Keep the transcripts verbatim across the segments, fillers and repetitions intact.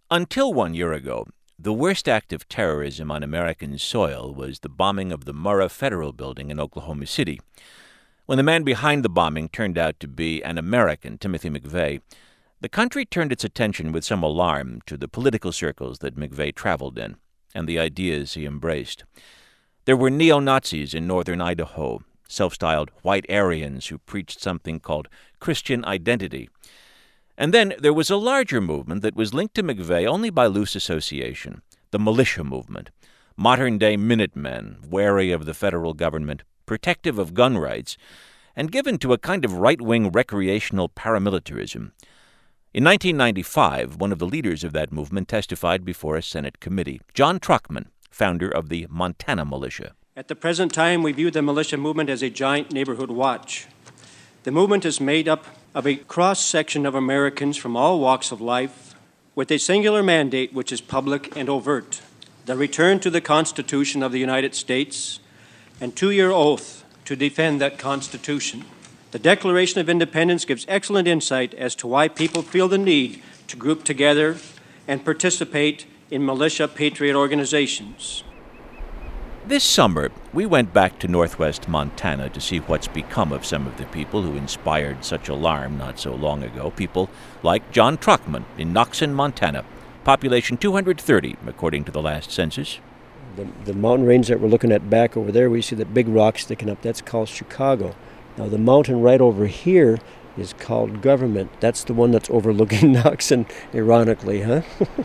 Until one year ago, the worst act of terrorism on American soil was the bombing of the Murrah Federal Building in Oklahoma City. When the man behind the bombing turned out to be an American, Timothy McVeigh, the country turned its attention with some alarm to the political circles that McVeigh traveled in and the ideas he embraced. There were neo-Nazis in northern Idaho, self-styled white Aryans who preached something called Christian identity. And then there was a larger movement that was linked to McVeigh only by loose association, the militia movement, modern-day Minutemen, wary of the federal government, protective of gun rights, and given to a kind of right-wing recreational paramilitarism. In nineteen ninety-five, one of the leaders of that movement testified before a Senate committee, John Truckman, founder of the Montana Militia. At the present time, we view the militia movement as a giant neighborhood watch. The movement is made up of a cross-section of Americans from all walks of life with a singular mandate which is public and overt, the return to the Constitution of the United States and two-year oath to defend that Constitution. The Declaration of Independence gives excellent insight as to why people feel the need to group together and participate in militia patriot organizations. This summer, we went back to northwest Montana to see what's become of some of the people who inspired such alarm not so long ago, people like John Truckman in Knoxon, Montana, population two hundred thirty, according to the last census. The, the mountain range that we're looking at back over there, we see the big rock sticking up. That's called Chicago. Now, the mountain right over here is called Government. That's the one that's overlooking Knoxon, ironically, huh?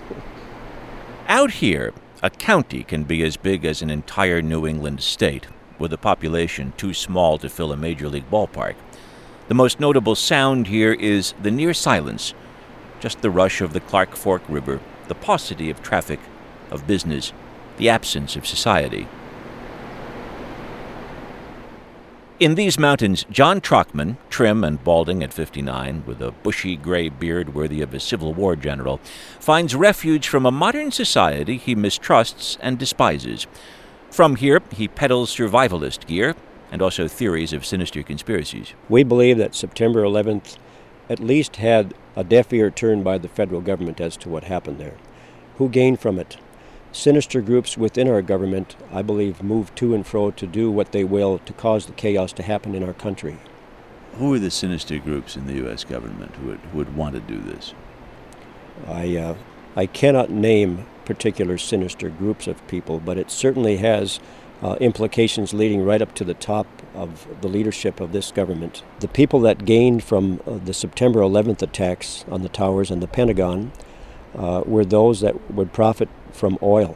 Out here, a county can be as big as an entire New England state, with a population too small to fill a major league ballpark. The most notable sound here is the near silence, just the rush of the Clark Fork River, the paucity of traffic, of business, the absence of society. In these mountains, John Truckman, trim and balding at fifty-nine, with a bushy gray beard worthy of a Civil War general, finds refuge from a modern society he mistrusts and despises. From here, he peddles survivalist gear and also theories of sinister conspiracies. We believe that September eleventh at least had a deaf ear turned by the federal government as to what happened there. Who gained from it? Sinister groups within our government, I believe, move to and fro to do what they will to cause the chaos to happen in our country. Who are the sinister groups in the U S government who would, who would want to do this? I, uh, I cannot name particular sinister groups of people, but it certainly has uh, implications leading right up to the top of the leadership of this government. The people that gained from uh, the September eleventh attacks on the towers and the Pentagon uh, were those that would profit from oil.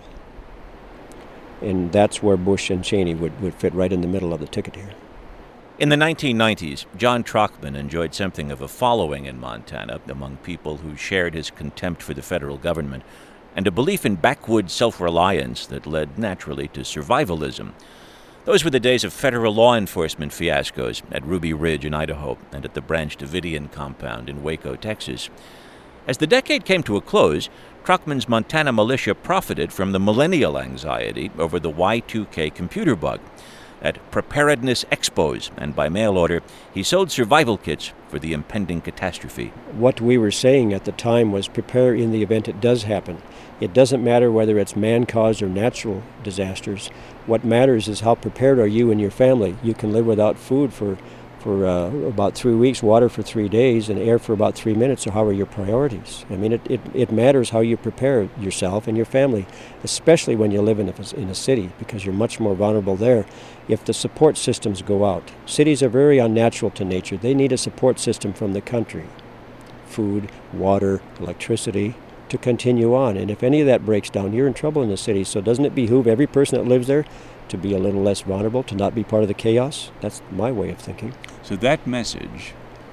And that's where Bush and Cheney would, would fit right in the middle of the ticket here. In the nineteen nineties, John Truckman enjoyed something of a following in Montana among people who shared his contempt for the federal government and a belief in backwoods self-reliance that led naturally to survivalism. Those were the days of federal law enforcement fiascos at Ruby Ridge in Idaho and at the Branch Davidian compound in Waco, Texas. As the decade came to a close, Truckman's Montana militia profited from the millennial anxiety over the Y two K computer bug. At preparedness expos and by mail order, he sold survival kits for the impending catastrophe. What we were saying at the time was prepare in the event it does happen. It doesn't matter whether it's man-caused or natural disasters. What matters is how prepared are you and your family. You can live without food for for uh, about three weeks, water for three days, and air for about three minutes, so how are your priorities? I mean, it, it, it matters how you prepare yourself and your family, especially when you live in a, in a city, because you're much more vulnerable there if the support systems go out. Cities are very unnatural to nature. They need a support system from the country, food, water, electricity, to continue on. And if any of that breaks down, you're in trouble in the city. So doesn't it behoove every person that lives there to be a little less vulnerable, to not be part of the chaos? That's my way of thinking. So that message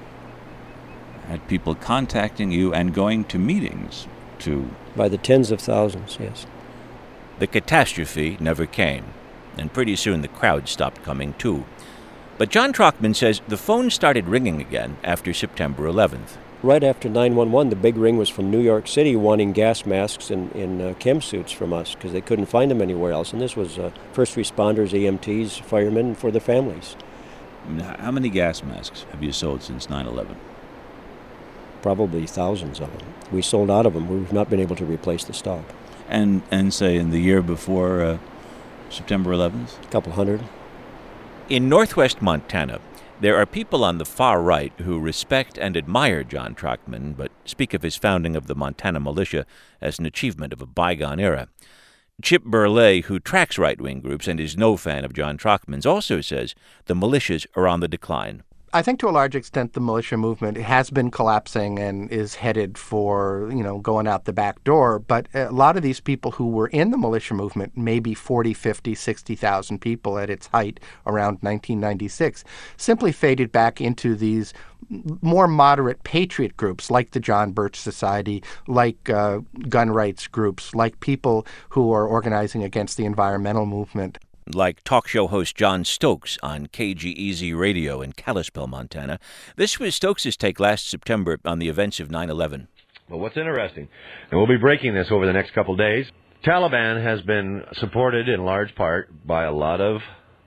had people contacting you and going to meetings to... By the tens of thousands, yes. The catastrophe never came, and pretty soon the crowd stopped coming too. But John Truckman says the phone started ringing again after September eleventh. Right after nine one one, the big ring was from New York City wanting gas masks and, and uh, chem suits from us because they couldn't find them anywhere else. And this was uh, first responders, E M Ts, firemen, for their families. How many gas masks have you sold since nine eleven? probably thousands of them. We sold out of them. We've not been able to replace the stock. And, and say in the year before uh, September eleventh? A couple hundred. In northwest Montana, there are people on the far right who respect and admire John Trachman, but speak of his founding of the Montana Militia as an achievement of a bygone era. Chip Burleigh, who tracks right-wing groups and is no fan of John Trachman's, also says the militias are on the decline. I think to a large extent the militia movement has been collapsing and is headed for, you know, going out the back door. But a lot of these people who were in the militia movement, maybe forty, fifty, sixty thousand people at its height around nineteen ninety-six, simply faded back into these more moderate patriot groups like the John Birch Society, like uh, gun rights groups, like people who are organizing against the environmental movement. Like talk show host John Stokes on K G E Z Radio in Kalispell, Montana. This was Stokes' take last September on the events of nine eleven. Well, what's interesting, and we'll be breaking this over the next couple days, Taliban has been supported in large part by a lot of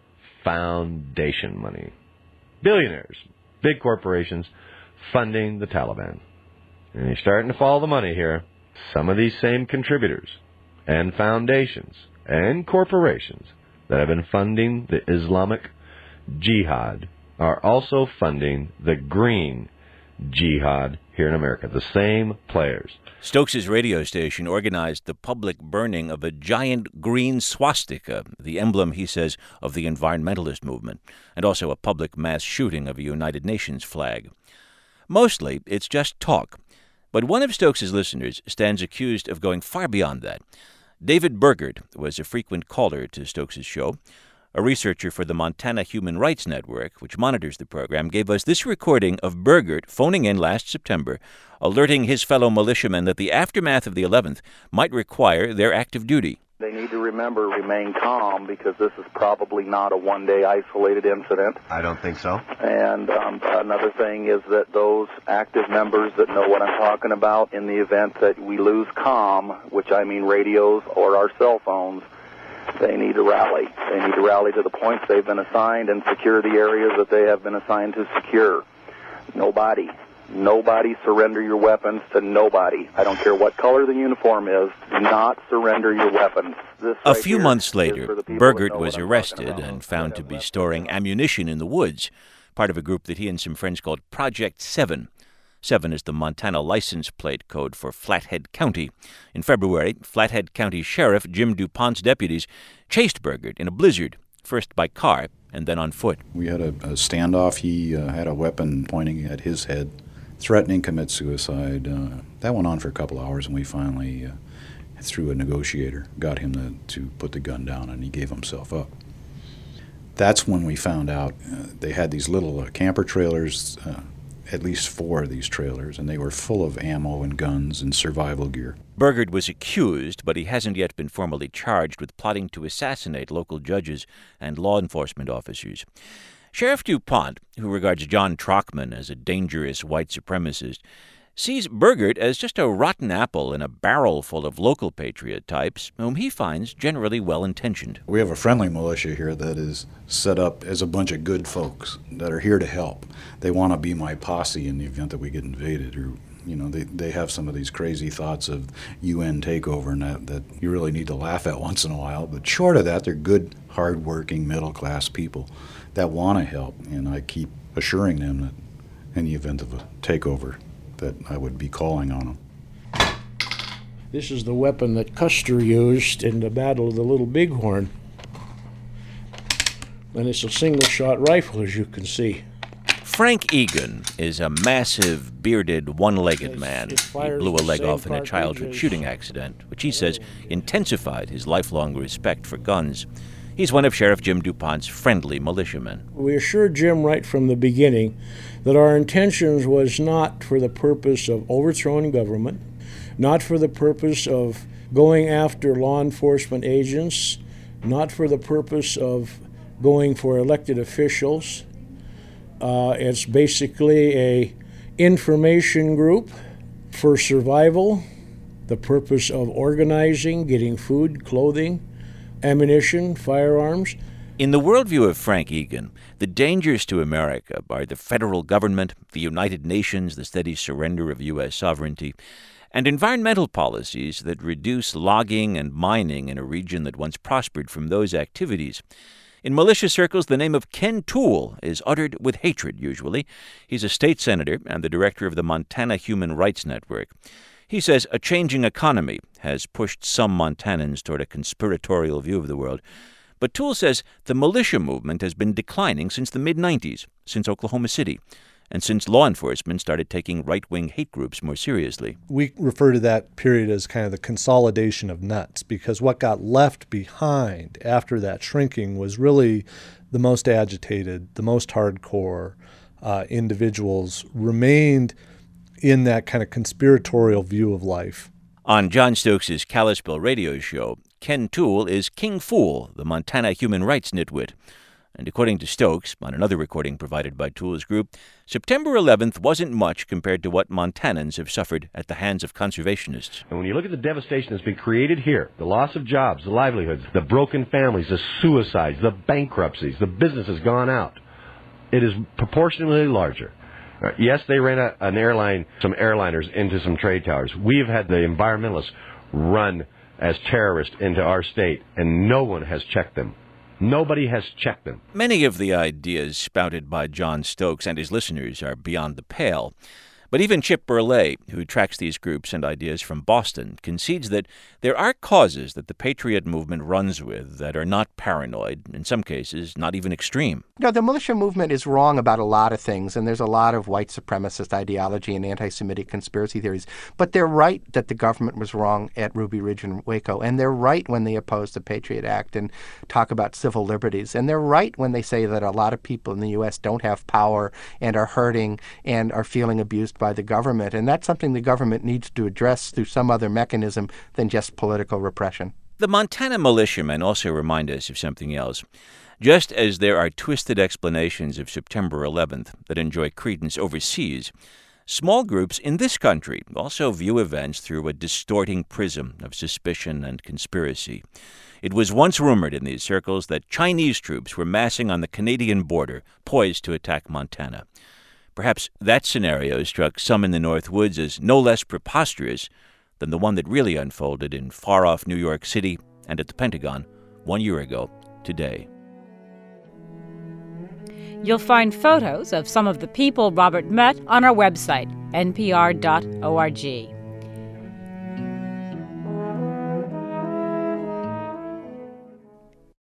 foundation money. Billionaires, big corporations funding the Taliban. And you're starting to follow the money here. Some of these same contributors and foundations and corporations that have been funding the Islamic Jihad are also funding the Green Jihad here in America, the same players. Stokes' radio station organized the public burning of a giant green swastika, the emblem, he says, of the environmentalist movement, and also a public mass shooting of a United Nations flag. Mostly, it's just talk. But one of Stokes' listeners stands accused of going far beyond that. David Burgert was a frequent caller to Stokes' show. A researcher for the Montana Human Rights Network, which monitors the program, gave us this recording of Burgert phoning in last September, alerting his fellow militiamen that the aftermath of the eleventh might require their active duty. They need to remember, remain calm, because this is probably not a one-day isolated incident. I don't think so. And um, another thing is that those active members that know what I'm talking about, in the event that we lose comm, which I mean radios or our cell phones, they need to rally. They need to rally to the points they've been assigned and secure the areas that they have been assigned to secure. Nobody. Nobody surrender your weapons to nobody. I don't care what color the uniform is. Do not surrender your weapons. This a right few here months is later, for the people Burgert that know was what I'm arrested talking about. and found to be storing ammunition in the woods, part of a group that he and some friends called Project Seven. Seven is the Montana license plate code for Flathead County. In February, Flathead County Sheriff Jim DuPont's deputies chased Burgert in a blizzard, first by car and then on foot. We had a, a standoff. He uh, had a weapon pointing at his head, threatening to commit suicide. Uh, that went on for a couple hours, and we finally, uh, through a negotiator, got him to, to put the gun down, and he gave himself up. That's when we found out uh, they had these little uh, camper trailers, uh, at least four of these trailers, and they were full of ammo and guns and survival gear. Burgert was accused, but he hasn't yet been formally charged with plotting to assassinate local judges and law enforcement officers. Sheriff DuPont, who regards John Trachman as a dangerous white supremacist, sees Burgert as just a rotten apple in a barrel full of local patriot types, whom he finds generally well-intentioned. We have a friendly militia here that is set up as a bunch of good folks that are here to help. They want to be my posse in the event that we get invaded, or, you know, they, they have some of these crazy thoughts of U N takeover and that, that you really need to laugh at once in a while. But short of that, they're good, hard-working, middle-class people that want to help, and I keep assuring them that in the event of a takeover, that I would be calling on them. This is the weapon that Custer used in the Battle of the Little Bighorn. And it's a single-shot rifle, as you can see. Frank Egan is a massive, bearded, one-legged man. He blew a leg off in a childhood shooting accident, which he says intensified his lifelong respect for guns. He's one of Sheriff Jim DuPont's friendly militiamen. We assured Jim right from the beginning that our intentions was not for the purpose of overthrowing government, not for the purpose of going after law enforcement agents, not for the purpose of going for elected officials. Uh, it's basically a information group for survival, the purpose of organizing, getting food, clothing, ammunition, firearms, In the worldview of Frank Egan, the dangers to America are the federal government, the United Nations, the steady surrender of U S sovereignty, and environmental policies that reduce logging and mining in a region that once prospered from those activities. In militia circles, the name of Ken Toole is uttered with hatred, usually. He's a state senator and the director of the Montana Human Rights Network. He says a changing economy has pushed some Montanans toward a conspiratorial view of the world. But Toole says the militia movement has been declining since the mid nineties, since Oklahoma City, and since law enforcement started taking right-wing hate groups more seriously. We refer to that period as kind of the consolidation of nuts, because what got left behind after that shrinking was really the most agitated, the most hardcore uh, individuals remained in that kind of conspiratorial view of life. On John Stokes' Kalispell radio show, Ken Toole is King Fool, the Montana human rights nitwit. And according to Stokes, on another recording provided by Toole's group, September eleventh wasn't much compared to what Montanans have suffered at the hands of conservationists. And when you look at the devastation that's been created here, the loss of jobs, the livelihoods, the broken families, the suicides, the bankruptcies, the business has gone out, it is proportionally larger. Uh, yes, they ran a, an airline, some airliners into some trade towers. We've had the environmentalists run as terrorists into our state, and no one has checked them. Nobody has checked them. Many of the ideas spouted by John Stokes and his listeners are beyond the pale. But even Chip Burley, who tracks these groups and ideas from Boston, concedes that there are causes that the Patriot movement runs with that are not paranoid, in some cases not even extreme. No, the militia movement is wrong about a lot of things, and there's a lot of white supremacist ideology and anti-Semitic conspiracy theories. But they're right that the government was wrong at Ruby Ridge and Waco, and they're right when they oppose the Patriot Act and talk about civil liberties. And they're right when they say that a lot of people in the U S don't have power and are hurting and are feeling abused by the government. And that's something the government needs to address through some other mechanism than just political repression. The Montana militiamen also remind us of something else. Just as there are twisted explanations of September eleventh that enjoy credence overseas, small groups in this country also view events through a distorting prism of suspicion and conspiracy. It was once rumored in these circles that Chinese troops were massing on the Canadian border, poised to attack Montana. Perhaps that scenario struck some in the North Woods as no less preposterous than the one that really unfolded in far-off New York City and at the Pentagon one year ago today. You'll find photos of some of the people Robert met on our website, n p r dot org.